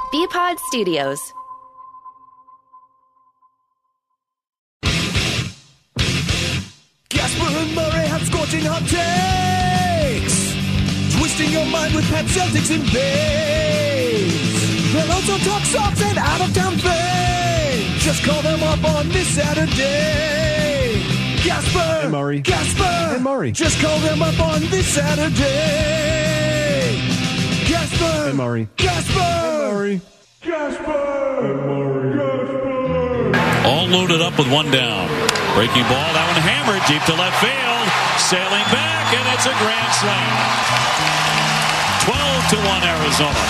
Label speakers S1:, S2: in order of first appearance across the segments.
S1: BPod Studios.
S2: Gasper and Murray have scorching hot takes, twisting your mind with pet Celtics and Babes. They'll also talk socks and out-of-town fame. Just call them up on this Saturday. Gasper
S3: and Murray.
S2: Gasper
S3: and Murray.
S2: Just call them up on this Saturday. Gasper
S3: and Murray.
S2: Gasper
S3: and Murray.
S2: Gasper and Murray.
S4: All loaded up with one down. Breaking ball, that one hammered deep to left field. Sailing back, and it's a grand slam. 12-1 Arizona.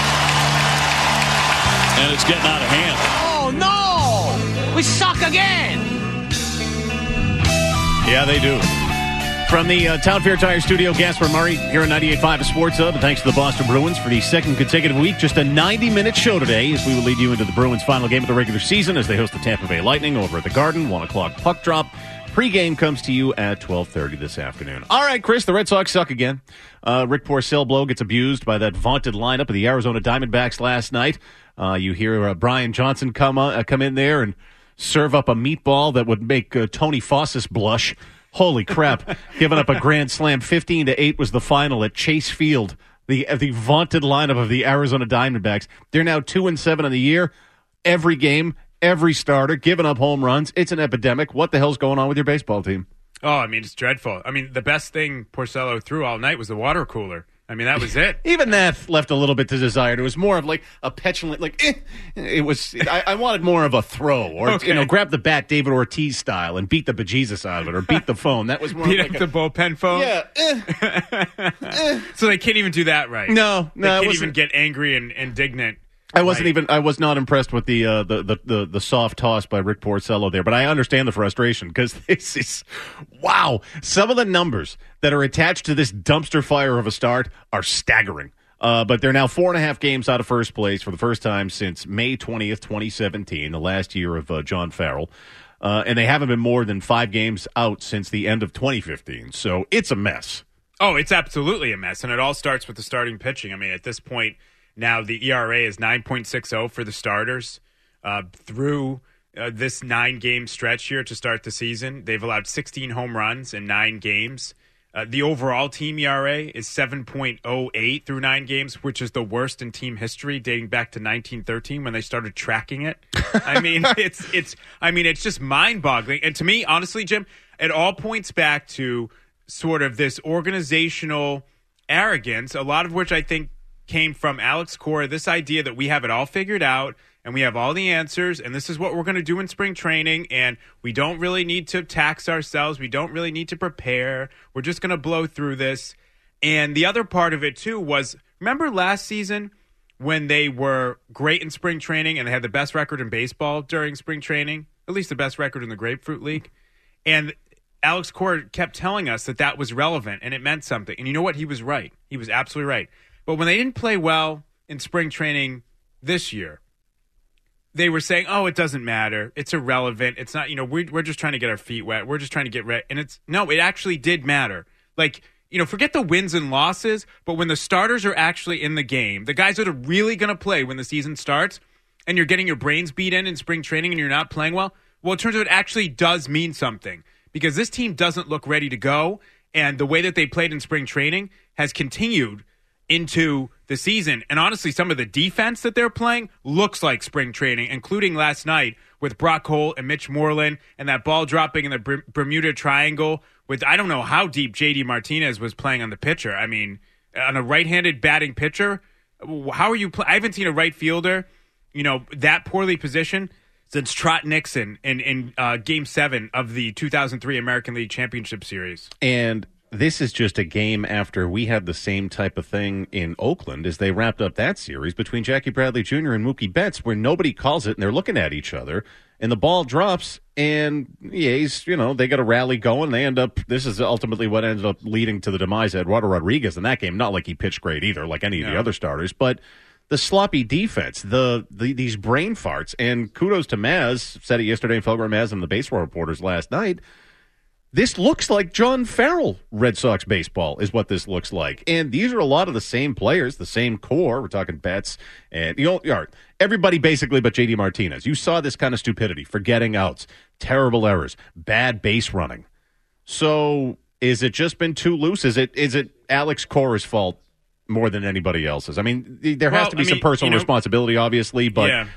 S4: And it's getting out of hand.
S5: Oh, no! We suck again!
S3: Yeah, they do. From the Town Fair Tire Studio, Gasper Murray here on 98.5 Sports Hub. And thanks to the Boston Bruins for the second consecutive week. Just a 90-minute show today as we will lead you into the Bruins' final game of the regular season as they host the Tampa Bay Lightning over at the Garden. 1 o'clock puck drop. Pre-game comes to you at 12:30 this afternoon. All right, Chris, the Red Sox suck again. Rick Porcello gets abused by that vaunted lineup of the Arizona Diamondbacks last night. You hear Brian Johnson come in there and serve up a meatball that would make Tony Fossis blush. Holy crap. Giving up a grand slam. 15-8 was the final at Chase Field. The vaunted lineup of the Arizona Diamondbacks. They're now 2-7 on the year. Every game, every starter, giving up home runs. It's an epidemic. What the hell's going on with your baseball team?
S6: Oh, I mean, it's dreadful. I mean, the best thing Porcello threw all night was the water cooler. I mean, that was it.
S3: Even that left a little bit to desired. It was more of like a petulant, it was. I wanted more of a throw, or
S6: Okay.
S3: grab the bat David Ortiz style and beat the bejesus out of it, or beat the phone. That was more
S6: Beat
S3: like
S6: up the bullpen phone?
S3: Yeah.
S6: So they can't even do that right.
S3: No,
S6: They
S3: it
S6: can't
S3: wasn't-
S6: even get angry and indignant.
S3: I was not impressed with the soft toss by Rick Porcello there, but I understand the frustration because this is, wow, some of the numbers that are attached to this dumpster fire of a start are staggering. But they're now 4.5 games out of first place for the first time since May 20th, 2017, the last year of John Farrell. And they haven't been more than 5 games out since the end of 2015. So it's a mess.
S6: Oh, it's absolutely a mess, and it all starts with the starting pitching. I mean, at this point, now the ERA is 9.60 for the starters. Through this 9-game stretch here to start the season, they've allowed 16 home runs in 9 games. The overall team ERA is 7.08 through 9 games, which is the worst in team history, dating back to 1913 when they started tracking it. I mean, it's just mind-boggling. And to me, honestly, Jim, it all points back to sort of this organizational arrogance, a lot of which I think came from Alex Cora, this idea that we have it all figured out and we have all the answers and this is what we're going to do in spring training and we don't really need to tax ourselves. We don't really need to prepare. We're just going to blow through this. And the other part of it, too, was remember last season when they were great in spring training and they had the best record in baseball during spring training, at least the best record in the Grapefruit League? And Alex Cora kept telling us that that was relevant and it meant something. And you know what? He was right. He was absolutely right. But when they didn't play well in spring training this year, they were saying, oh, it doesn't matter. It's irrelevant. It's not, we're just trying to get our feet wet. We're just trying to get ready. And it actually did matter. Like, forget the wins and losses, but when the starters are actually in the game, the guys that are really going to play when the season starts, and you're getting your brains beat in spring training and you're not playing well, it turns out it actually does mean something because this team doesn't look ready to go. And the way that they played in spring training has continued into the season. And honestly, some of the defense that they're playing looks like spring training, including last night with Brock Holt and Mitch Moreland and that ball dropping in the Bermuda Triangle with, I don't know how deep JD Martinez was playing on the pitcher. I mean, on a right-handed batting pitcher, how are you I haven't seen a right fielder, that poorly positioned since Trot Nixon in Game 7 of the 2003 American League Championship Series.
S3: And this is just a game after we had the same type of thing in Oakland as they wrapped up that series between Jackie Bradley Jr. and Mookie Betts, where nobody calls it and they're looking at each other and the ball drops and they got a rally going. They end up, this is ultimately what ended up leading to the demise of Eduardo Rodriguez in that game. Not like he pitched great either, like any of the other starters, but the sloppy defense, these brain farts, and kudos to Maz, said it yesterday in Felger Maz and the baseball reporters last night. this looks like John Farrell Red Sox baseball is what this looks like. And these are a lot of the same players, the same core. We're talking Betts and everybody basically but JD Martinez. You saw this kind of stupidity, forgetting outs, terrible errors, bad base running. So is it just been too loose? Is it Alex Cora's fault more than anybody else's? I mean, there has to be some personal responsibility, obviously, but
S6: yeah.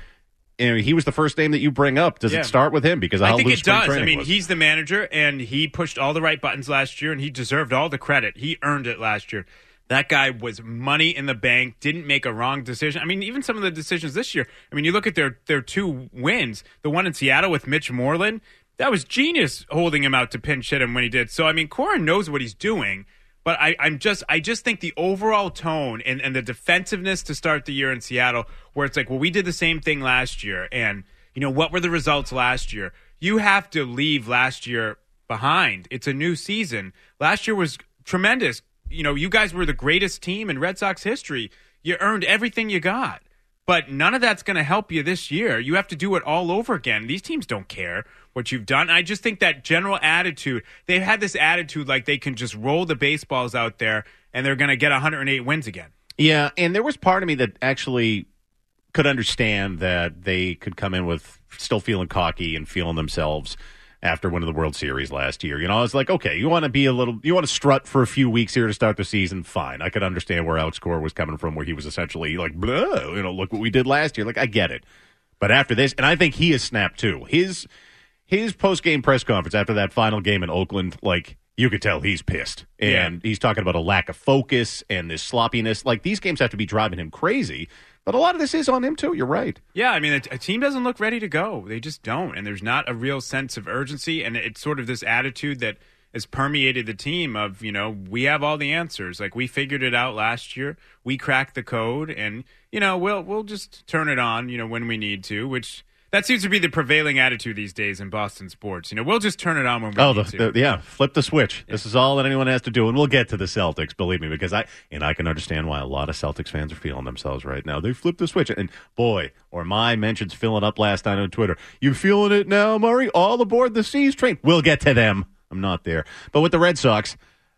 S3: He was the first name that you bring up. Does it start with him? Because of how
S6: I think
S3: loose
S6: it does.
S3: spring training
S6: I mean, he's the manager, and he pushed all the right buttons last year, and he deserved all the credit. He earned it last year. That guy was money in the bank, didn't make a wrong decision. I mean, even some of the decisions this year. I mean, you look at their 2 wins, the one in Seattle with Mitch Moreland, that was genius holding him out to pinch hit him when he did. So, I mean, Cora knows what he's doing. But I just think the overall tone and the defensiveness to start the year in Seattle, where it's like, well, we did the same thing last year, and what were the results last year? You have to leave last year behind. It's a new season. Last year was tremendous. You guys were the greatest team in Red Sox history. You earned everything you got. But none of that's going to help you this year. You have to do it all over again. These teams don't care what you've done. I just think that general attitude, they've had this attitude like they can just roll the baseballs out there and they're going to get 108 wins again.
S3: Yeah, and there was part of me that actually could understand that they could come in with still feeling cocky and feeling themselves after winning the World Series last year. I was like, okay, you want to strut for a few weeks here to start the season, fine. I could understand where Alex Cora was coming from, where he was essentially like, blah, look what we did last year. Like, I get it. But after this, and I think he has snapped too. His post-game press conference after that final game in Oakland, like, you could tell he's pissed. And he's talking about a lack of focus and this sloppiness. Like, these games have to be driving him crazy. But a lot of this is on him, too. You're right.
S6: Yeah, I mean, a team doesn't look ready to go. They just don't. And there's not a real sense of urgency. And it's sort of this attitude that has permeated the team of, we have all the answers. Like, we figured it out last year. We cracked the code. And, we'll just turn it on, when we need to, which that seems to be the prevailing attitude these days in Boston sports. We'll just turn it on when we need to.
S3: Flip the switch. Yeah. This is all that anyone has to do, and we'll get to the Celtics, believe me, because I can understand why a lot of Celtics fans are feeling themselves right now. They flipped the switch, and boy, or my mentions filling up last night on Twitter. You feeling it now, Murray? All aboard the C's train. We'll get to them. I'm not there. But with the Red Sox,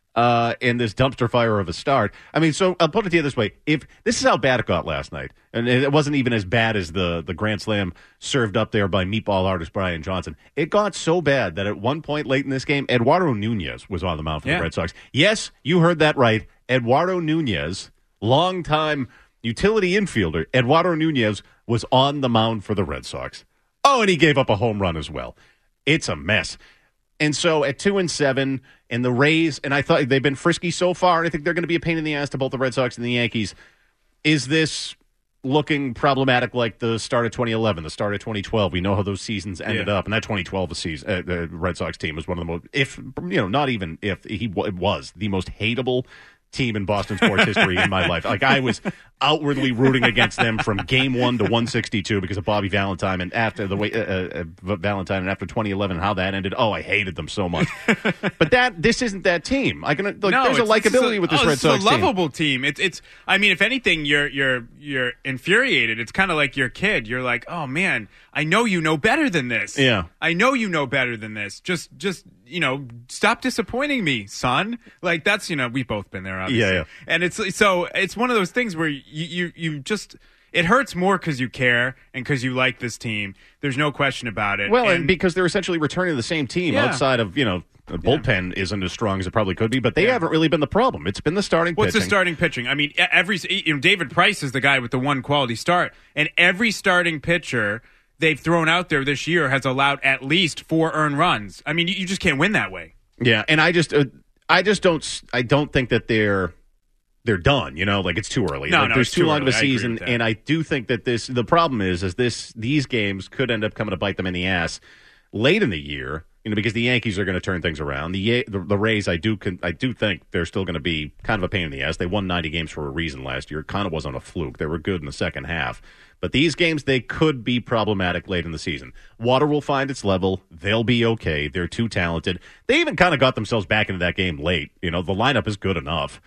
S3: in this dumpster fire of a start. I mean, so I'll put it to you this way. If this is how bad it got last night, and it wasn't even as bad as the Grand Slam served up there by meatball artist Brian Johnson. It got so bad that at one point late in this game, Eduardo Nunez was on the mound for the Red Sox. Yes, you heard that right. Eduardo Nunez, longtime utility infielder, Eduardo Nunez was on the mound for the Red Sox. Oh, and he gave up a home run as well. It's a mess. And so at 2-7, and the Rays, and I thought they've been frisky so far, and I think they're going to be a pain in the ass to both the Red Sox and the Yankees. Is this looking problematic like the start of 2011, the start of 2012? We know how those seasons ended up, and that 2012 season, the Red Sox team was one of the most, it was the most hateable team in Boston sports history in my life. Like, I was outwardly rooting against them from game 1 to 162 because of Bobby Valentine, and after the way Valentine, and after 2011, how that ended. Oh, I hated them so much. But this isn't that team. There's a likability with this Red Sox team.
S6: It's a lovable team. It's. I mean, if anything, you're infuriated. It's kind of like your kid. You're like, oh man, I know you know better than this.
S3: Yeah,
S6: I know you know better than this. Just stop disappointing me, son. Like, that's, we've both been there, obviously.
S3: Yeah.
S6: And it's one of those things where you just, it hurts more because you care and because you like this team. There's no question about it.
S3: Well, and because they're essentially returning to the same team outside of, the bullpen isn't as strong as it probably could be, but they haven't really been the problem. It's been the starting pitching.
S6: What's the starting pitching? I mean, David Price is the guy with the one quality start, and every starting pitcher they've thrown out there this year has allowed at least 4 earned runs. I mean, you just can't win that way.
S3: Yeah, and I don't think that they're done. Like, it's too early.
S6: No,
S3: there's too long
S6: early.
S3: of a season, and I do think that the problem is these games could end up coming to bite them in the ass late in the year. Because the Yankees are going to turn things around. The Rays, I do think they're still going to be kind of a pain in the ass. They won 90 games for a reason last year. It kind of wasn't a fluke. They were good in the second half. But these games, they could be problematic late in the season. Water will find its level. They'll be okay. They're too talented. They even kind of got themselves back into that game late. The lineup is good enough.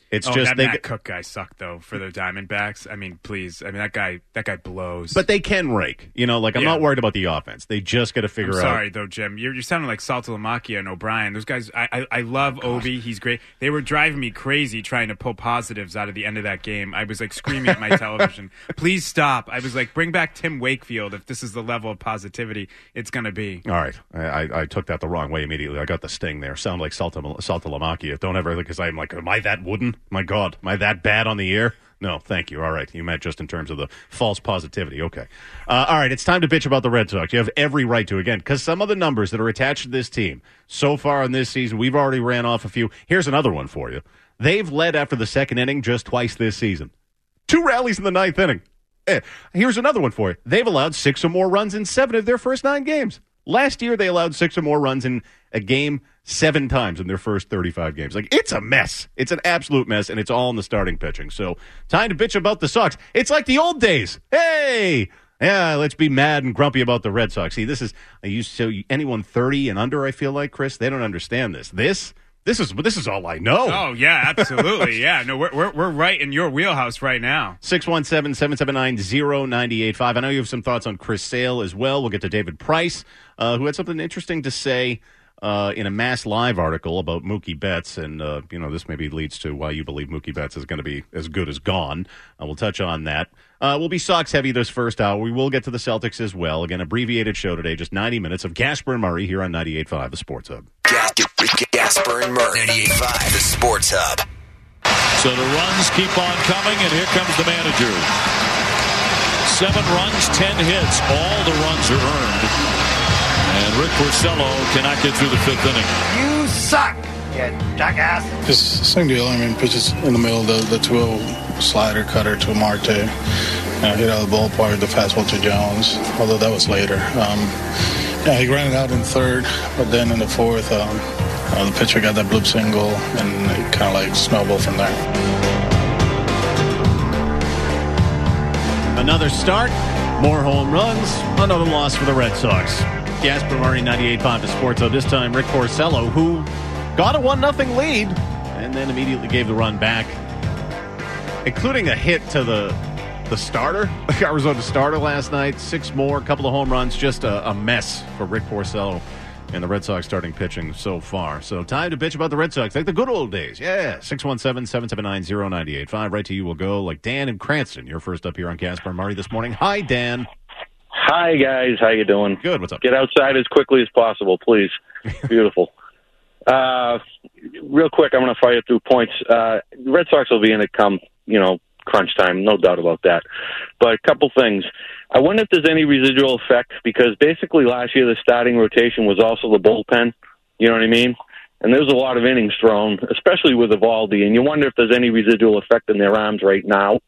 S3: It's
S6: that Matt Cook guy sucked though for the Diamondbacks. I mean, please. I mean, that guy blows.
S3: But they can rake. I'm not worried about the offense. They just got to figure out.
S6: Sorry though, Jim. You're sounding like Saltalamacchia and O'Brien. Those guys. I love Obi. He's great. They were driving me crazy trying to pull positives out of the end of that game. I was like screaming at my television, "Please stop!" I was like, "Bring back Tim Wakefield if this is the level of positivity it's going to be."
S3: All right, I took that the wrong way immediately. I got the sting there. Sound like Saltalamacchia. Don't ever, because I'm like, am I that wooden? My God, am I that bad on the air? No, thank you. All right, you meant just in terms of the false positivity. Okay. All right, it's time to bitch about the Red Sox. You have every right to, again, because some of the numbers that are attached to this team so far in this season, we've already ran off a few. Here's another one for you. They've led after the second inning just twice this season. 2 rallies in the ninth inning. Here's another one for you. They've allowed 6 or more runs in 7 of their first 9 games. Last year, they allowed 6 or more runs in a game 7 times in their first 35 games. Like, it's a mess. It's an absolute mess, and it's all in the starting pitching. So, time to bitch about the Sox. It's like the old days. Hey! Yeah, let's be mad and grumpy about the Red Sox. See, anyone 30 and under, I feel like, Chris, they don't understand this. This is all I know.
S6: Oh, yeah, absolutely. Yeah, no, we're right in your wheelhouse right now.
S3: 617-779-0985. I know you have some thoughts on Chris Sale as well. We'll get to David Price, who had something interesting to say in a Mass Live article about Mookie Betts, and this maybe leads to why you believe Mookie Betts is going to be as good as gone. We'll touch on that. We'll be Sox heavy this first hour. We will get to the Celtics as well. Again, abbreviated show today, just 90 minutes of Gasper and Murray here on 98.5, the Sports Hub.
S1: Gasper and Murray, 98.5, the Sports Hub.
S4: So the runs keep on coming, and here comes the manager. 7 runs, 10 hits. All the runs are earned. And Rick Porcello cannot get through the 5th inning.
S5: You suck, you jackass.
S7: Just same deal. I mean, pitches in the middle, the 2-0 slider cutter to Marte. Hit out of the ballpark, the fastball to Jones, although that was later. He grounded out in 3rd, but then in the 4th, the pitcher got that bloop single, and it kind of like snowballed from there.
S3: Another start, more home runs, another loss for the Red Sox. Gasper Murray, 98.5 the Sports Hub. This time, Rick Porcello, who got a 1-0 lead and then immediately gave the run back, including a hit to the starter, the Arizona starter last night. 6 more, a couple of home runs, just a mess for Rick Porcello and the Red Sox starting pitching so far. So time to bitch about the Red Sox, like the good old days. Yeah, 617-779-0985. Right to you will go, like Dan in Cranston. You're first up here on Gasper Murray this morning. Hi, Dan.
S8: Hi, guys. How you doing?
S3: Good. What's up?
S8: Get outside as quickly as possible, please. Beautiful. Real quick, I'm going to fire through points. Red Sox will be in it come, crunch time, no doubt about that. But a couple things. I wonder if there's any residual effect, because basically last year the starting rotation was also the bullpen. You know what I mean? And there was a lot of innings thrown, especially with Eovaldi, and you wonder if there's any residual effect in their arms right now.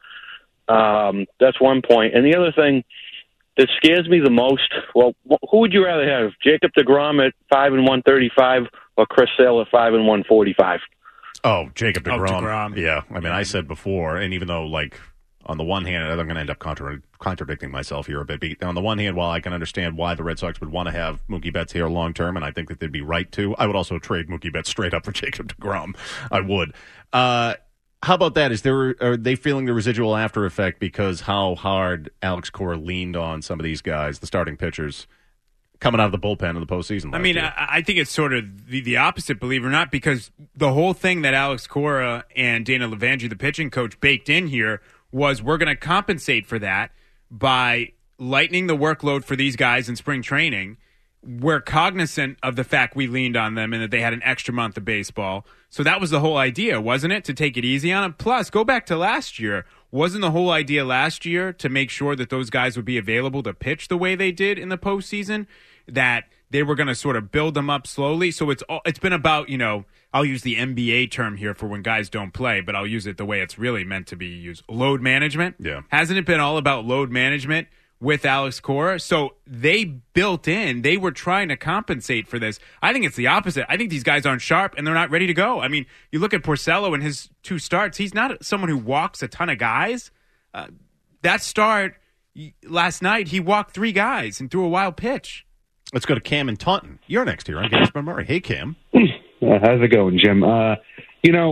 S8: That's one point. And the other thing that scares me the most, well, who would you rather have, Jacob deGrom at 5-135 or Chris Sale at 5-145?
S3: Oh, Jacob deGrom.
S6: DeGrom.
S3: Yeah, I mean, I said before, and even though, on the one hand, I'm going to end up contradicting myself here a bit. But on the one hand, while I can understand why the Red Sox would want to have Mookie Betts here long term, and I think that they'd be right to, I would also trade Mookie Betts straight up for Jacob deGrom. I would. How about that? Are they feeling the residual after effect because how hard Alex Cora leaned on some of these guys, the starting pitchers, coming out of the bullpen in the postseason?
S6: I mean, I think it's sort of the opposite, believe it or not, because the whole thing that Alex Cora and Dana Lavandry, the pitching coach, baked in here was we're going to compensate for that by lightening the workload for these guys in spring training. We're cognizant of the fact we leaned on them and that they had an extra month of baseball. So that was the whole idea, wasn't it? To take it easy on them. Plus, go back to last year. Wasn't the whole idea last year to make sure that those guys would be available to pitch the way they did in the postseason? That they were going to sort of build them up slowly. So it's been about, I'll use the NBA term here for when guys don't play, but I'll use it the way it's really meant to be used. Load management.
S3: Yeah.
S6: Hasn't it been all about load management with Alex Cora? So they were trying to compensate for this. I think it's the opposite. I think these guys aren't sharp and they're not ready to go. I mean, you look at Porcello in his 2 starts. He's not someone who walks a ton of guys. That start last night, he walked 3 guys and threw a wild pitch.
S3: Let's go to Cam in Taunton. You're next here on Gasper Murray. Hey, Cam.
S9: How's it going, Jim?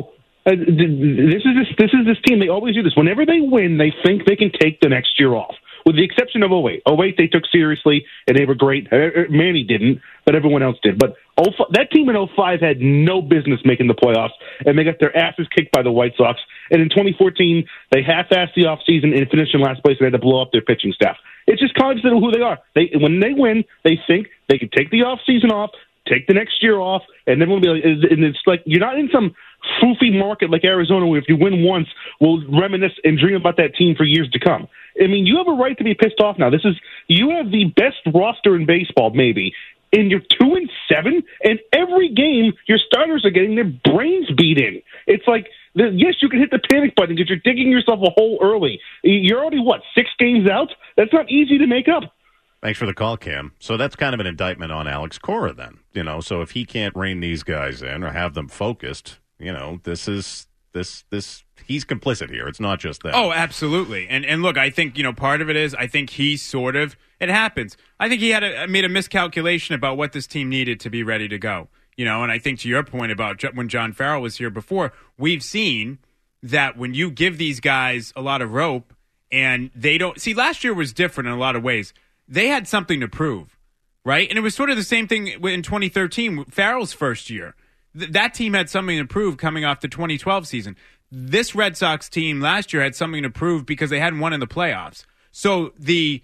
S9: This is this team. They always do this. Whenever they win, they think they can take the next year off. With the exception of 08. 08 they took seriously, and they were great. Manny didn't, but everyone else did. But that team in 05 had no business making the playoffs, and they got their asses kicked by the White Sox. And in 2014, they half-assed the offseason and finished in last place, and had to blow up their pitching staff. It's just cognizant of who they are. When they win, they think they can take the offseason off, take the next year off, and then we'll be like, and it's like you're not in some foofy market like Arizona where if you win once, we'll reminisce and dream about that team for years to come. I mean, you have a right to be pissed off now. You have the best roster in baseball, maybe, and you're 2-7, and every game your starters are getting their brains beat in. It's like, yes, you can hit the panic button because you're digging yourself a hole early. You're already, 6 games out? That's not easy to make up.
S3: Thanks for the call, Cam. So that's kind of an indictment on Alex Cora then. So if he can't rein these guys in or have them focused, this he's complicit here. It's not just that.
S6: Oh, absolutely. And look, I think, part of it is I think he it happens. I think he made a miscalculation about what this team needed to be ready to go. And I think to your point about when John Farrell was here before, we've seen that when you give these guys a lot of rope and they don't – see, last year was different in a lot of ways. They had something to prove, right? And it was sort of the same thing in 2013, Farrell's first year. That team had something to prove coming off the 2012 season. This Red Sox team last year had something to prove because they hadn't won in the playoffs. So the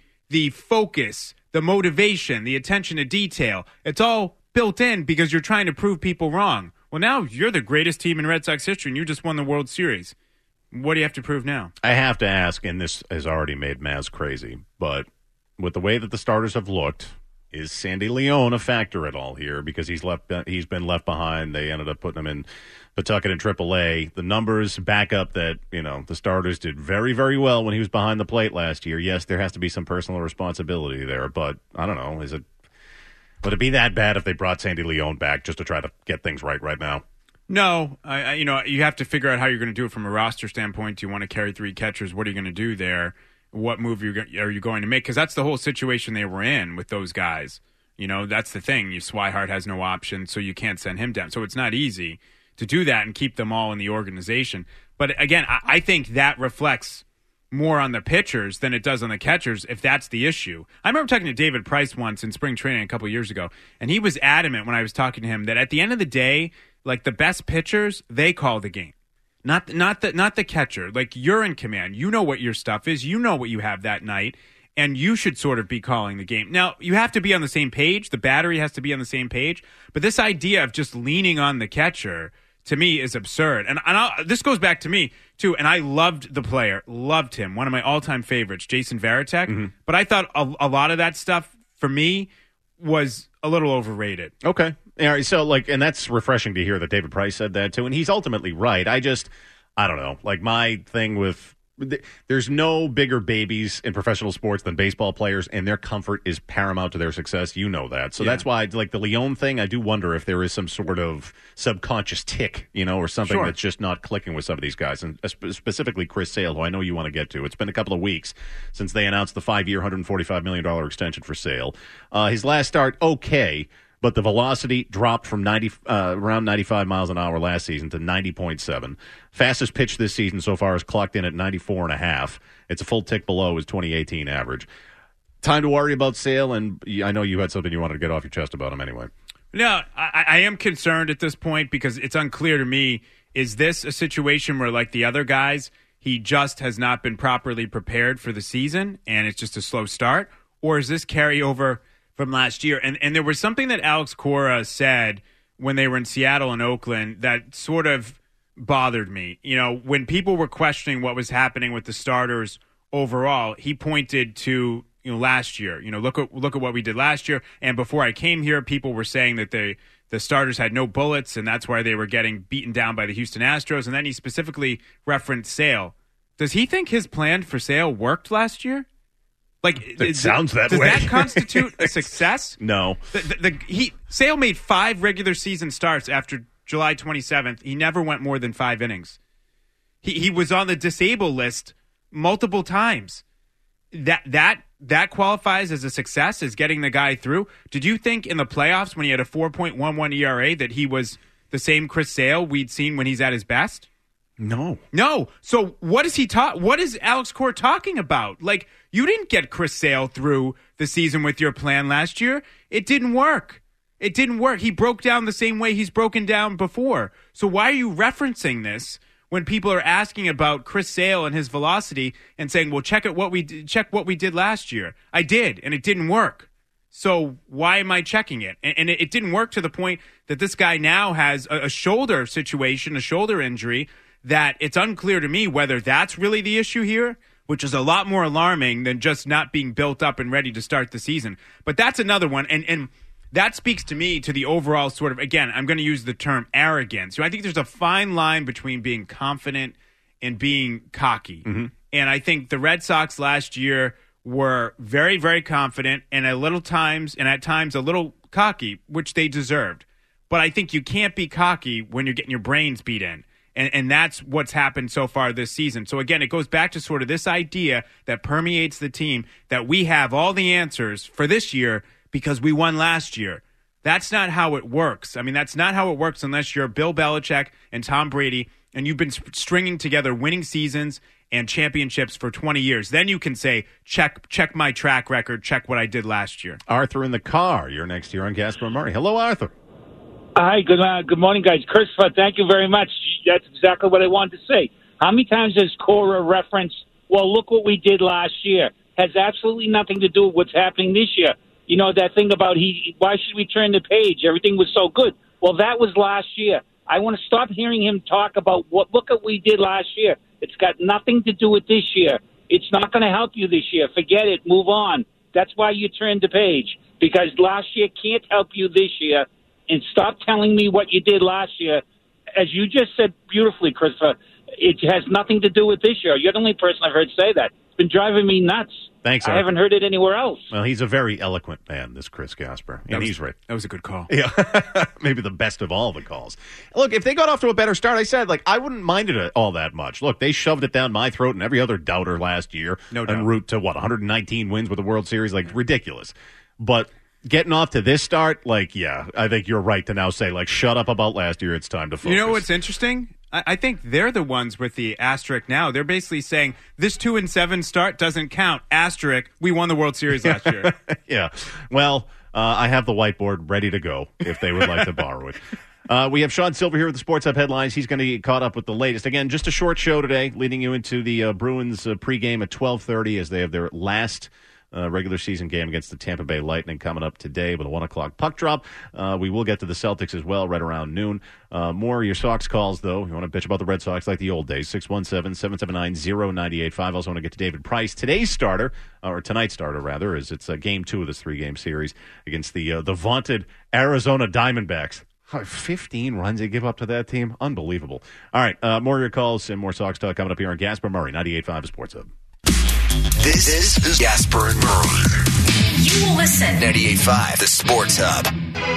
S6: focus, the motivation, the attention to detail, it's all built in because you're trying to prove people wrong. Well, now you're the greatest team in Red Sox history, and you just won the World Series. What do you have to prove now?
S3: I have to ask, and this has already made Maz crazy, but with the way that the starters have looked, is Sandy Leon a factor at all here? Because he's been left behind. They ended up putting him in Pawtucket in AAA. The numbers back up that the starters did very, very well when he was behind the plate last year. Yes, there has to be some personal responsibility there, but I don't know. Would it be that bad if they brought Sandy Leon back just to try to get things right now?
S6: No, you have to figure out how you're going to do it from a roster standpoint. Do you want to carry 3 catchers? What are you going to do there? What move are you going to make? Because that's the whole situation they were in with those guys. That's the thing. Swihart has no option, so you can't send him down. So it's not easy to do that and keep them all in the organization. But again, I think that reflects more on the pitchers than it does on the catchers if that's the issue. I remember talking to David Price once in spring training a couple of years ago, and he was adamant when I was talking to him that at the end of the day, like the best pitchers, they call the game. Not the catcher. Like, you're in command. You know what your stuff is. You know what you have that night, and you should sort of be calling the game. Now, you have to be on the same page. The battery has to be on the same page. But this idea of just leaning on the catcher, to me, is absurd. And this goes back to me, too, and I loved the player. Loved him. One of my all-time favorites, Jason Varitek. Mm-hmm. But I thought a lot of that stuff, for me, was a little overrated.
S3: Okay. All right, so, and that's refreshing to hear that David Price said that, too, and he's ultimately right. I don't know. My thing with there's no bigger babies in professional sports than baseball players, and their comfort is paramount to their success. You know that. So that's why, the Leon thing, I do wonder if there is some sort of subconscious tick, or something that's just not clicking with some of these guys, and specifically Chris Sale, who I know you want to get to. It's been a couple of weeks since they announced the 5-year, $145 million extension for Sale. His last start, okay, but the velocity dropped from around 95 miles an hour last season to 90.7. Fastest pitch this season so far is clocked in at 94.5. It's a full tick below his 2018 average. Time to worry about Sale, and I know you had something you wanted to get off your chest about him anyway.
S6: No, I am concerned at this point because it's unclear to me, is this a situation where, like the other guys, he just has not been properly prepared for the season and it's just a slow start? Or is this carryover from last year? And there was something that Alex Cora said when they were in Seattle and Oakland that sort of bothered me. When people were questioning what was happening with the starters overall, he pointed to last year. Look at what we did last year. And before I came here, people were saying that the starters had no bullets, and that's why they were getting beaten down by the Houston Astros. And then he specifically referenced Sale. Does he think his plan for Sale worked last year?
S3: It sounds that way.
S6: Does that constitute a success?
S3: No.
S6: Sale made 5 regular season starts after July 27th. He never went more than 5 innings. He was on the disabled list multiple times. That qualifies as a success, as getting the guy through. Did you think in the playoffs when he had a 4.11 ERA that he was the same Chris Sale we'd seen when he's at his best?
S3: No.
S6: So what is what is Alex Cora talking about? Like, you didn't get Chris Sale through the season with your plan last year. It didn't work. He broke down the same way he's broken down before. So why are you referencing this when people are asking about Chris Sale and his velocity and saying, well, check what we did last year? I did, and it didn't work. So why am I checking it? And it didn't work to the point that this guy now has a shoulder situation, a shoulder injury, that it's unclear to me whether that's really the issue here, which is a lot more alarming than just not being built up and ready to start the season. But that's another one. And that speaks to me to the overall sort of, again, I'm going to use the term arrogance. I think there's a fine line between being confident and being cocky. Mm-hmm. And I think the Red Sox last year were very, very confident and at times a little cocky, which they deserved. But I think you can't be cocky when you're getting your brains beat in. And that's what's happened so far this season. So, again, it goes back to sort of this idea that permeates the team that we have all the answers for this year because we won last year. That's not how it works. I mean, that's not how it works unless you're Bill Belichick and Tom Brady and you've been stringing together winning seasons and championships for 20 years. Then you can say, check my track record, check what I did last year.
S3: Arthur in the car. You're next here on Gasper and Murray. Hello, Arthur.
S10: Hi, good morning, guys. Christopher, thank you very much. That's exactly what I wanted to say. How many times has Cora referenced, well, look what we did last year? Has absolutely nothing to do with what's happening this year. You know, that thing about why should we turn the page? Everything was so good. Well, that was last year. I want to stop hearing him talk about look at what we did last year. It's got nothing to do with this year. It's not going to help you this year. Forget it. Move on. That's why you turned the page, because last year can't help you this year. And stop telling me what you did last year. As you just said beautifully, Christopher, it has nothing to do with this year. You're the only person I've heard say that. It's been driving me nuts.
S3: Thanks,
S10: I haven't heard it anywhere else.
S3: Well, he's a very eloquent man, this Chris Gasper. And he's right.
S6: That was a good call.
S3: Yeah, maybe the best of all the calls. Look, if they got off to a better start, I said, I wouldn't mind it all that much. Look, they shoved it down my throat and every other doubter last year.
S6: No doubt.
S3: En route to, 119 wins with the World Series? Ridiculous. But getting off to this start, yeah, I think you're right to now say, shut up about last year. It's time to focus.
S6: You know what's interesting? I think they're the ones with the asterisk now. They're basically saying this 2-7 start doesn't count. Asterisk, we won the World Series last year.
S3: Yeah. Well, I have the whiteboard ready to go if they would like to borrow it. We have Sean Silver here with the Sports Hub headlines. He's going to get caught up with the latest. Again, just a short show today, leading you into the Bruins pregame at 12:30 as they have their last regular season game against the Tampa Bay Lightning coming up today with a 1 o'clock puck drop. We will get to the Celtics as well right around noon. More of your Sox calls, though. You want to bitch about the Red Sox like the old days, 617-779-0985. Also want to get to David Price. Today's starter, or tonight's starter, rather, is it's game 2 of this 3-game series against the vaunted Arizona Diamondbacks. 15 runs they give up to that team. Unbelievable. All right, more of your calls and more Sox talk coming up here on Gasper Murray, 98.5 Sports Hub.
S1: This is Gasper and Murray.
S11: You will listen.
S1: 98.5, the Sports Hub.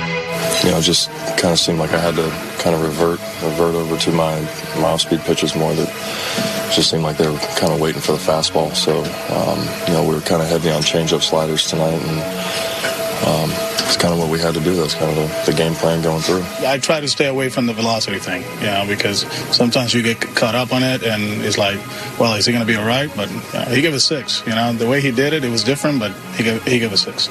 S12: It just kind of seemed like I had to kind of revert over to my off-speed pitches more. That just seemed like they were kind of waiting for the fastball. So, we were kind of heavy on changeup sliders tonight, and it's kind of what we had to do. That's kind of the game plan going through.
S7: I try to stay away from the velocity thing, because sometimes you get caught up on it, and it's like, well, is he going to be all right? But he gave a 6. The way he did it, it was different, but he gave a 6.
S3: All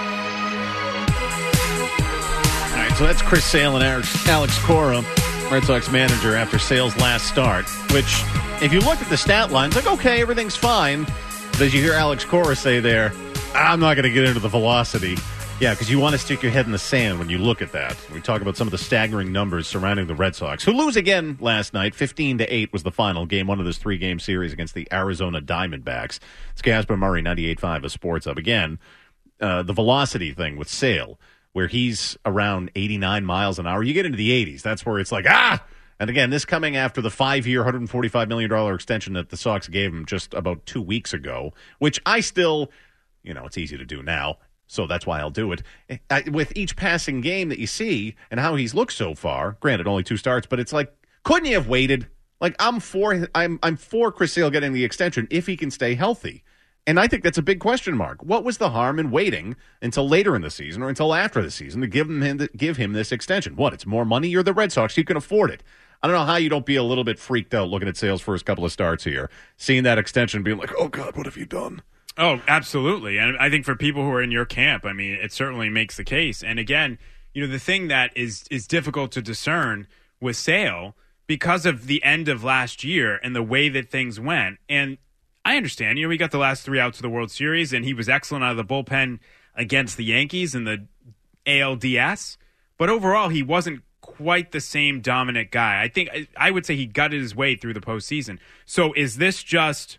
S3: right, so that's Chris Sale and Alex Cora, Red Sox manager, after Sale's last start, which, if you look at the stat lines, okay, everything's fine. But as you hear Alex Cora say there, I'm not going to get into the velocity. Yeah, because you want to stick your head in the sand when you look at that. We talk about some of the staggering numbers surrounding the Red Sox, who lose again last night. 15-8 was the final game, one of this 3-game series against the Arizona Diamondbacks. It's Gasper Murray, 98.5 of Sports Hub. Again, the velocity thing with Sale, where he's around 89 miles an hour. You get into the 80s. That's where it's like, And again, this coming after the 5-year, $145 million extension that the Sox gave him just about 2 weeks ago, which I still, it's easy to do now. So that's why I'll do it. With each passing game that you see and how he's looked so far, granted only 2 starts, but it's like, couldn't you have waited? I'm for Chris Sale getting the extension if he can stay healthy. And I think that's a big question mark. What was the harm in waiting until later in the season or until after the season to give him this extension? What, it's more money? You're the Red Sox. You can afford it. I don't know how you don't be a little bit freaked out looking at Sale's first couple of starts here, seeing that extension, being like, oh, God, what have you done?
S6: Oh, absolutely. And I think for people who are in your camp, I mean, it certainly makes the case. And again, the thing that is difficult to discern with Sale because of the end of last year and the way that things went. And I understand, we got the last 3 outs of the World Series, and he was excellent out of the bullpen against the Yankees in the ALDS. But overall, he wasn't quite the same dominant guy. I would say he gutted his way through the postseason. So is this just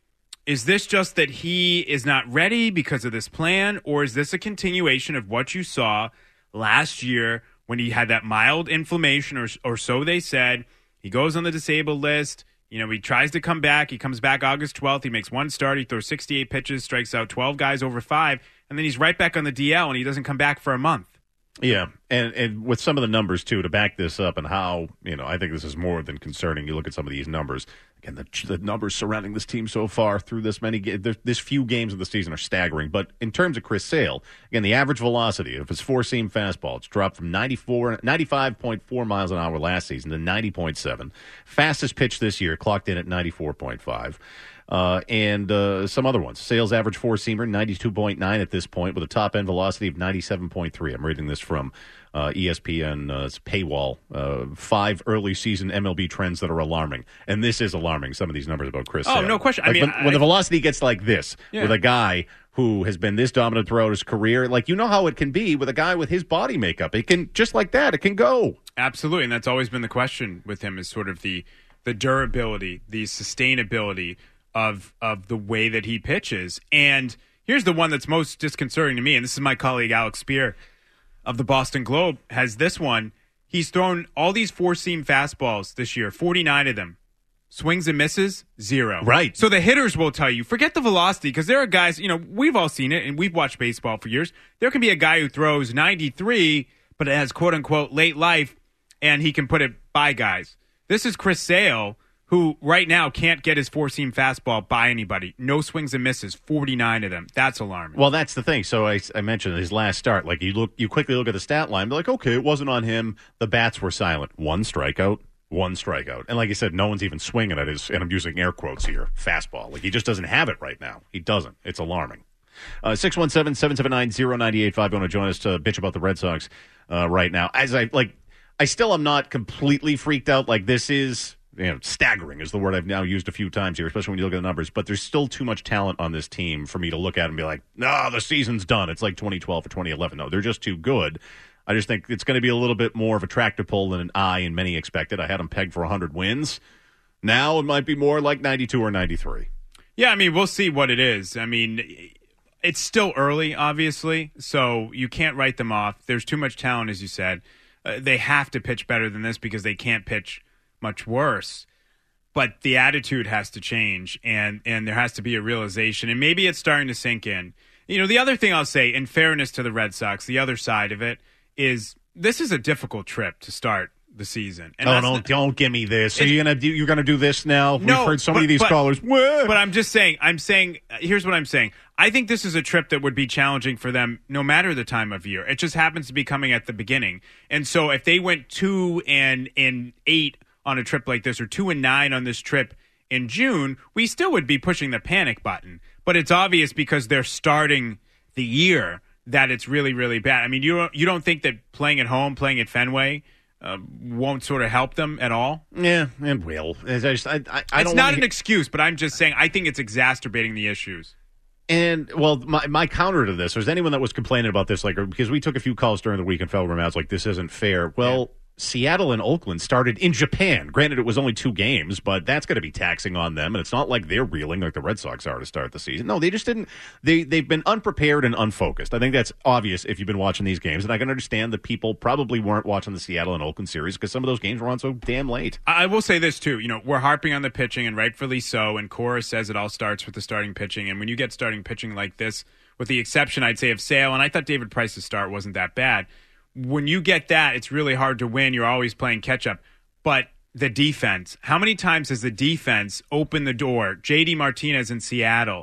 S6: that he is not ready because of this plan, or is this a continuation of what you saw last year when he had that mild inflammation, or so they said? He goes on the disabled list. He tries to come back. He comes back August 12th. He makes one start. He throws 68 pitches, strikes out 12 guys over 5, and then he's right back on the DL, and he doesn't come back for a month.
S3: Yeah, and with some of the numbers, too, to back this up and how, I think this is more than concerning. You look at some of these numbers. Again, the numbers surrounding this team so far through this few games of the season are staggering. But in terms of Chris Sale, again, the average velocity of his four-seam fastball, it's dropped from 95.4 miles an hour last season to 90.7. Fastest pitch this year, clocked in at 94.5. And some other ones. Sale's average four-seamer, 92.9 at this point, with a top-end velocity of 97.3. I'm reading this from ESPN's paywall. 5 early-season MLB trends that are alarming. And this is alarming, some of these numbers about Chris Sale.
S6: Oh, no question.
S3: When the velocity gets like this, with a guy who has been this dominant throughout his career, how it can be with a guy with his body makeup. It can, just like that, it can go.
S6: Absolutely, and that's always been the question with him, is sort of the durability, the sustainability of the way that he pitches. And here's the one that's most disconcerting to me, and this is my colleague Alex Spear of the Boston Globe has this one. He's thrown all these four-seam fastballs this year, 49 of them. Swings and misses, 0.
S3: Right.
S6: So the hitters will tell you, forget the velocity, because there are guys, we've all seen it, and we've watched baseball for years. There can be a guy who throws 93, but it has quote-unquote late life, and he can put it by guys. This is Chris Sale, who right now can't get his four-seam fastball by anybody. No swings and misses, 49 of them. That's alarming.
S3: Well, that's the thing. So I mentioned his last start. You quickly look at the stat line, be like, okay, it wasn't on him. The bats were silent. One strikeout. And like you said, no one's even swinging at his, and I'm using air quotes here, fastball. He just doesn't have it right now. He doesn't. It's alarming. 617-779-0985. Want to join us to bitch about the Red Sox right now. I still am not completely freaked out. This is... staggering is the word I've now used a few times here, especially when you look at the numbers. But there's still too much talent on this team for me to look at and be like, no, the season's done. It's like 2012 or 2011. No, they're just too good. I just think it's going to be a little bit more of a tractor pull than and many expected. I had them pegged for 100 wins. Now it might be more like 92 or 93.
S6: Yeah, we'll see what it is. It's still early, obviously, so you can't write them off. There's too much talent, as you said. They have to pitch better than this because they can't pitch much worse, but the attitude has to change, and there has to be a realization, and maybe it's starting to sink in. The other thing I'll say, in fairness to the Red Sox, the other side of it is this is a difficult trip to start the season. And
S3: don't give me this. So you're gonna do this now?
S6: No,
S3: we've heard so many of these callers.
S6: But I'm saying, here's what I'm saying. I think this is a trip that would be challenging for them no matter the time of year. It just happens to be coming at the beginning, and so if they went 2-8 on a trip like this, or 2-9 on this trip in June, we still would be pushing the panic button. But it's obvious because they're starting the year that it's really, really bad. You don't think that playing at home, playing at Fenway, won't sort of help them at all?
S3: Yeah, it will. It's
S6: not an excuse, but I'm just saying I think it's exacerbating the issues.
S3: And, well, my counter to this, there's anyone that was complaining about this, because we took a few calls during the week and felt around, this isn't fair. Well, yeah. Seattle and Oakland started in Japan. Granted, it was only 2 games, but that's going to be taxing on them. And it's not like they're reeling like the Red Sox are to start the season. No, they just didn't. They've been unprepared and unfocused. I think that's obvious if you've been watching these games. And I can understand that people probably weren't watching the Seattle and Oakland series because some of those games were on so damn late.
S6: I will say this, too. We're harping on the pitching, and rightfully so. And Cora says it all starts with the starting pitching. And when you get starting pitching like this, with the exception, I'd say, of Sale, and I thought David Price's start wasn't that bad. When you get that, it's really hard to win. You're always playing catch-up. But the defense, how many times has the defense opened the door? J.D. Martinez in Seattle,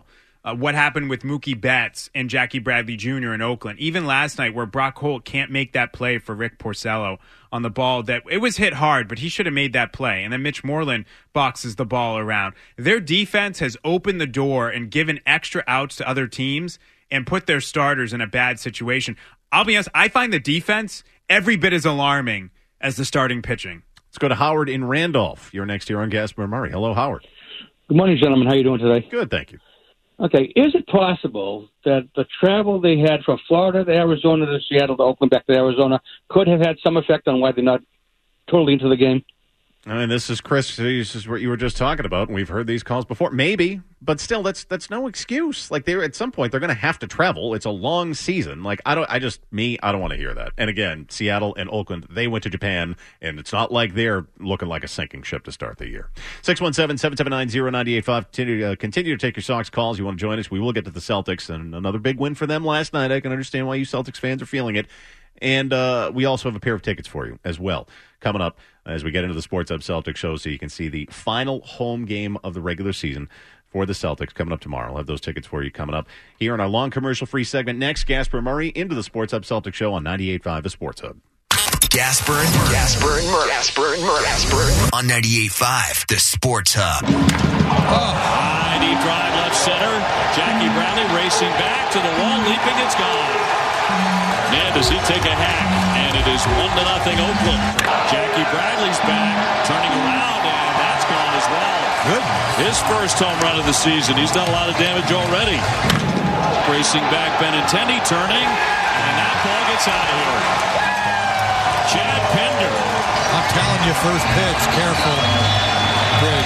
S6: what happened with Mookie Betts and Jackie Bradley Jr. in Oakland. Even last night where Brock Holt can't make that play for Rick Porcello on the ball that it was hit hard, but he should have made that play. And then Mitch Moreland boxes the ball around. Their defense has opened the door and given extra outs to other teams and put their starters in a bad situation. I'll be honest, I find the defense every bit as alarming as the starting pitching.
S3: Let's go to Howard in Randolph. You're next here on Gasper and Murray. Hello, Howard.
S13: Good morning, gentlemen. How are you doing today?
S3: Good, thank you.
S13: Okay, is it possible that the travel they had from Florida to Arizona to Seattle to Oakland back to Arizona could have had some effect on why they're not totally into the game?
S3: I mean, this is Chris. This is what you were just talking about, and we've heard these calls before. Maybe, but still, that's no excuse. Like at some point, they're going to have to travel. It's a long season. Like I don't want to hear that. And again, Seattle and Oakland, they went to Japan, and it's not like they're looking like a sinking ship to start the year. 617-779-0985. Continue to take your Sox calls. You want to join us? We will get to the Celtics and another big win for them last night. I can understand why you Celtics fans are feeling it. And we also have a pair of tickets for you as well coming up as we get into the Sports Hub Celtics show, so you can see the final home game of the regular season for the Celtics coming up tomorrow. I'll have those tickets for you coming up here in our long commercial-free segment. Next, Gasper Murray into the Sports Hub Celtics show on 98.5 The Sports Hub.
S1: Gasper and Murray. Gasper and Murray. Gasper and Murray. Gasper and Murray. On 98.5 The Sports Hub.
S4: High deep drive left center. Jackie Bradley racing back to the wall, leaping. It's gone. Man, does he take a hack, and it is 1-0 Oakland. Jackie Bradley's back, turning around, and that's gone as well. Good. His first home run of the season. He's done a lot of damage already. Racing back, Benintendi turning, and that ball gets out of here. Chad Pinder.
S14: I'm telling you, first pitch, careful. Great.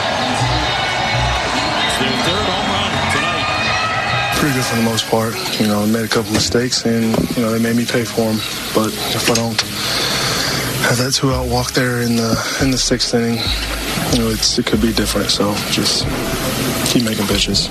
S4: It's their third home run tonight.
S7: Pretty good for the most part. You know, I made a couple mistakes, and they made me pay for them. But if I don't have that 2-out walk there in the sixth inning, it could be different. So just keep making pitches.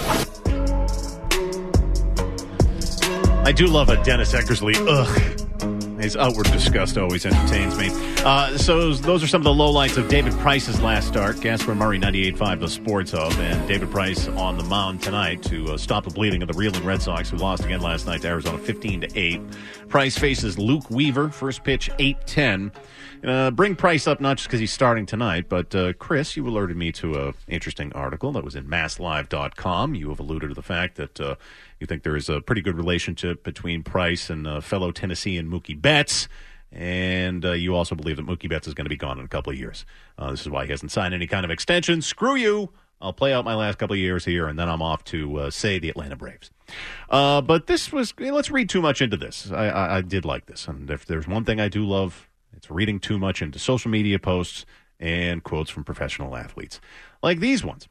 S3: I do love a Dennis Eckersley. Ugh. His outward disgust always entertains me. So those are some of the lowlights of David Price's last start. Gasper Murray, 98.5 The Sports Hub, and David Price on the mound tonight to stop the bleeding of the reeling Red Sox, who lost again last night to Arizona 15-8. Price faces Luke Weaver, first pitch 8-10. Bring Price up not just because he's starting tonight, but Chris, you alerted me to an interesting article that was in MassLive.com. You have alluded to the fact that you think there is a pretty good relationship between Price and fellow Tennessean Mookie Betts, and you also believe that Mookie Betts is going to be gone in a couple of years. This is why he hasn't signed any kind of extension. Screw you! I'll play out my last couple of years here, and then I'm off to, say, the Atlanta Braves. But this was, let's read too much into this. I did like this, and if there's one thing I do love, it's reading too much into social media posts and quotes from professional athletes, like these ones.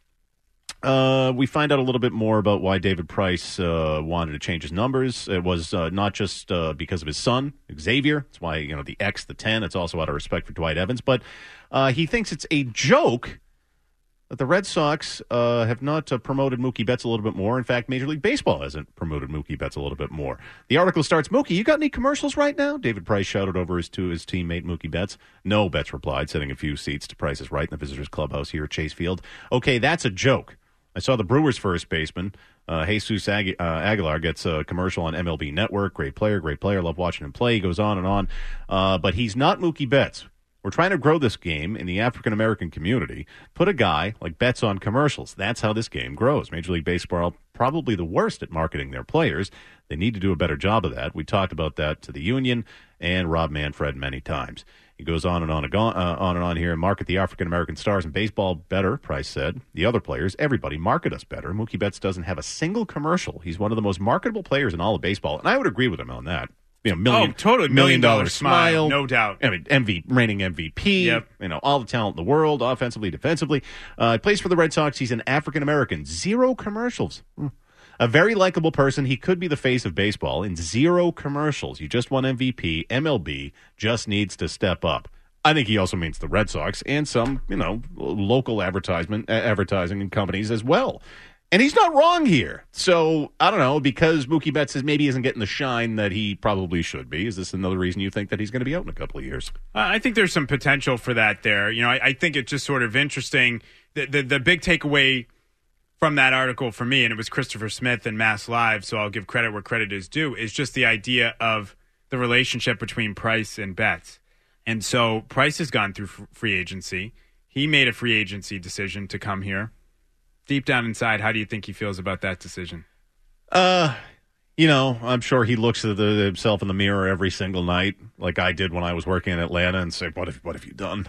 S3: We find out a little bit more about why David Price wanted to change his numbers. It was not just because of his son, Xavier. It's why, the X, the 10. It's also out of respect for Dwight Evans. But he thinks it's a joke that the Red Sox have not promoted Mookie Betts a little bit more. In fact, Major League Baseball hasn't promoted Mookie Betts a little bit more. The article starts, Mookie, you got any commercials right now? David Price shouted over to his teammate Mookie Betts. No, Betts replied, sitting a few seats to Price's right in the visitors' clubhouse here at Chase Field. Okay, that's a joke. I saw the Brewers' first baseman, Jesus Aguilar, gets a commercial on MLB Network. Great player. Love watching him play. He goes on and on. But he's not Mookie Betts. We're trying to grow this game in the African-American community. Put a guy like Betts on commercials. That's how this game grows. Major League Baseball, probably the worst at marketing their players. They need to do a better job of that. We talked about that to the union and Rob Manfred many times. He goes on and on here. Market the African-American stars in baseball better, Price said. The other players, everybody, market us better. Mookie Betts doesn't have a single commercial. He's one of the most marketable players in all of baseball, and I would agree with him on that.
S6: Totally $1 million smile, no doubt.
S3: I mean, reigning MVP.
S6: Yep.
S3: All the talent in the world, offensively, defensively. Plays for the Red Sox. He's an African-American. 0 commercials. A very likable person. He could be the face of baseball in 0 commercials. You just won MVP. MLB just needs to step up. I think he also means the Red Sox and some, local advertising companies as well. And he's not wrong here. So, I don't know, because Mookie Betts maybe isn't getting the shine that he probably should be. Is this another reason you think that he's going to be out in a couple of years?
S6: I think there's some potential for that there. I think it's just sort of interesting. The big takeaway from that article for me, and it was Christopher Smith and Mass Live, so I'll give credit where credit is due, is just the idea of the relationship between Price and Betts. And so Price has gone through free agency. He made a free agency decision to come here. Deep down inside, how do you think he feels about that decision?
S3: I'm sure he looks at himself in the mirror every single night, like I did when I was working in Atlanta, and say, "What have you done?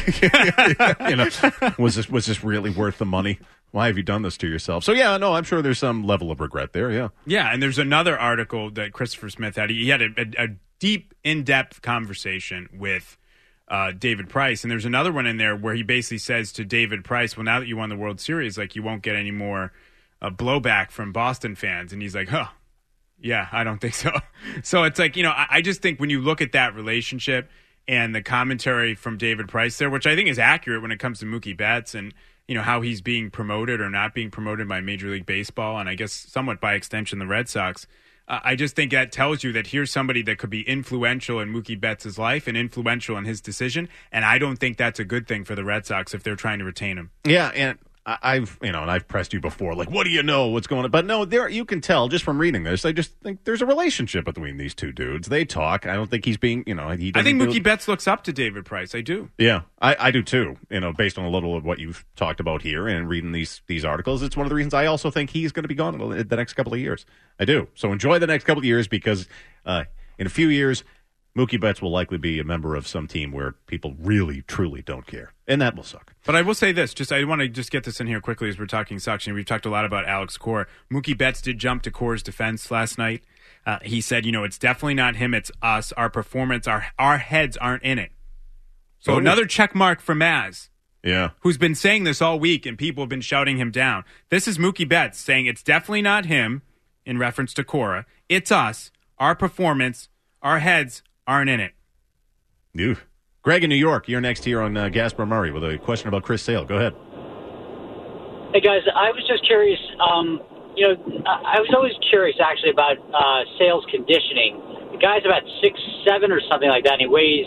S3: Was this really worth the money? Why have you done this to yourself?" So I'm sure there's some level of regret there. Yeah,
S6: yeah. And there's another article that Christopher Smith had. He had a deep, in-depth conversation with David Price, and there's another one in there where he basically says to David Price, "Well, now that you won the World Series, like you won't get any more blowback from Boston fans," and he's like, "Huh." Yeah, I don't think so. So it's like, I just think when you look at that relationship and the commentary from David Price there, which I think is accurate when it comes to Mookie Betts and, how he's being promoted or not being promoted by Major League Baseball and I guess somewhat by extension the Red Sox, I just think that tells you that here's somebody that could be influential in Mookie Betts' life and influential in his decision, and I don't think that's a good thing for the Red Sox if they're trying to retain him.
S3: Yeah, and I've pressed you before, like, what do you know? What's going on? But no, you can tell just from reading this. I just think there's a relationship between these two dudes. They talk. I don't think he's being, I think
S6: Mookie Betts looks up to David Price. I do.
S3: Yeah, I do too. Based on a little of what you've talked about here and reading these articles, it's one of the reasons I also think he's going to be gone the next couple of years. I do. So enjoy the next couple of years because in a few years, Mookie Betts will likely be a member of some team where people really, truly don't care. And that will suck.
S6: But I will say this. I want to just get this in here quickly as we're talking Sox. We've talked a lot about Alex Cora. Mookie Betts did jump to Cora's defense last night. He said, it's definitely not him. It's us. Our performance, our heads aren't in it. So another check mark for Maz.
S3: Yeah.
S6: Who's been saying this all week and people have been shouting him down. This is Mookie Betts saying it's definitely not him in reference to Cora. It's us. Our performance, our heads aren't in it.
S3: Ew. Greg in New York, you're next here on Gasper Murray with a question about Chris Sale. Go ahead.
S15: Hey, guys, I was just curious. I was always curious, actually, about Sale's conditioning. The guy's about 6'7" or something like that, and he weighs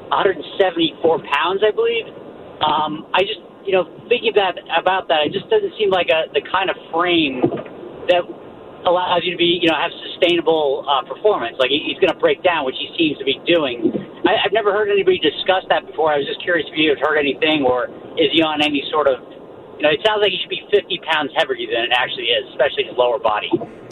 S15: 174 pounds, I believe. I just, thinking about that, it just doesn't seem like the kind of frame that allows you to be, have sustainable performance. Like he's going to break down, which he seems to be doing. I've never heard anybody discuss that before. I was just curious if you had heard anything, or is he on any sort of, it sounds like he should be 50 pounds heavier than it actually is, especially his lower body.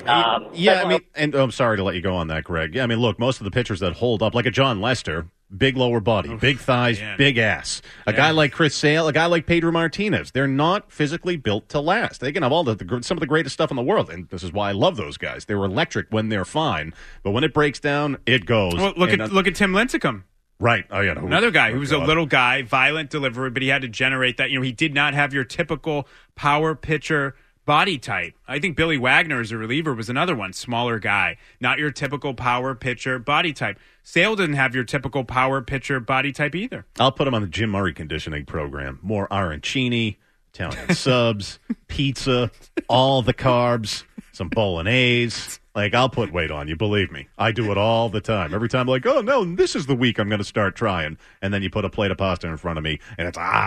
S3: I'm sorry to let you go on that, Greg. Yeah, look, most of the pitchers that hold up, like a John Lester, big lower body, big thighs, big ass. A guy like Chris Sale, a guy like Pedro Martinez, they're not physically built to last. They can have some of the greatest stuff in the world, and this is why I love those guys. They're electric when they're fine, but when it breaks down, it goes.
S6: Well, look at Tim Lincecum.
S3: Right. Oh, yeah.
S6: Another guy who was a little guy, violent delivery, but he had to generate that. He did not have your typical power pitcher body type. I think Billy Wagner as a reliever was another one. Smaller guy. Not your typical power pitcher body type. Sale didn't have your typical power pitcher body type either.
S3: I'll put him on the Jim Murray conditioning program. More arancini, Italian subs, pizza, all the carbs, some bolognese. I'll put weight on you, believe me. I do it all the time. Every time, oh, no, this is the week I'm going to start trying. And then you put a plate of pasta in front of me, and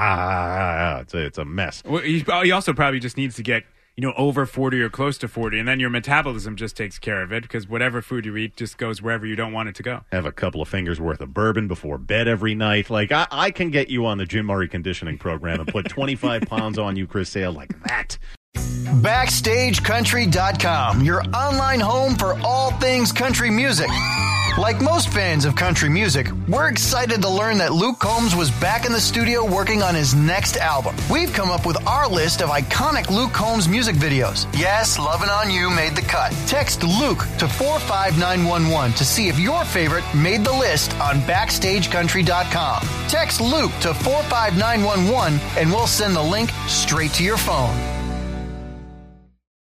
S3: it's a mess.
S6: Well, he also probably just needs to get, over 40 or close to 40, and then your metabolism just takes care of it, because whatever food you eat just goes wherever you don't want it to go.
S3: Have a couple of fingers worth of bourbon before bed every night. I can get you on the Jim Murray conditioning program and put 25 pounds on you, Chris Sale, like that.
S1: BackstageCountry.com, your online home for all things country music. Like most fans of country music, we're excited to learn that Luke Combs was back in the studio working on his next album. We've come up with our list of iconic Luke Combs music videos. Yes, Lovin' On You made the cut. Text Luke to 45911 to see if your favorite made the list on BackstageCountry.com. Text Luke to 45911 and we'll send the link straight to your phone.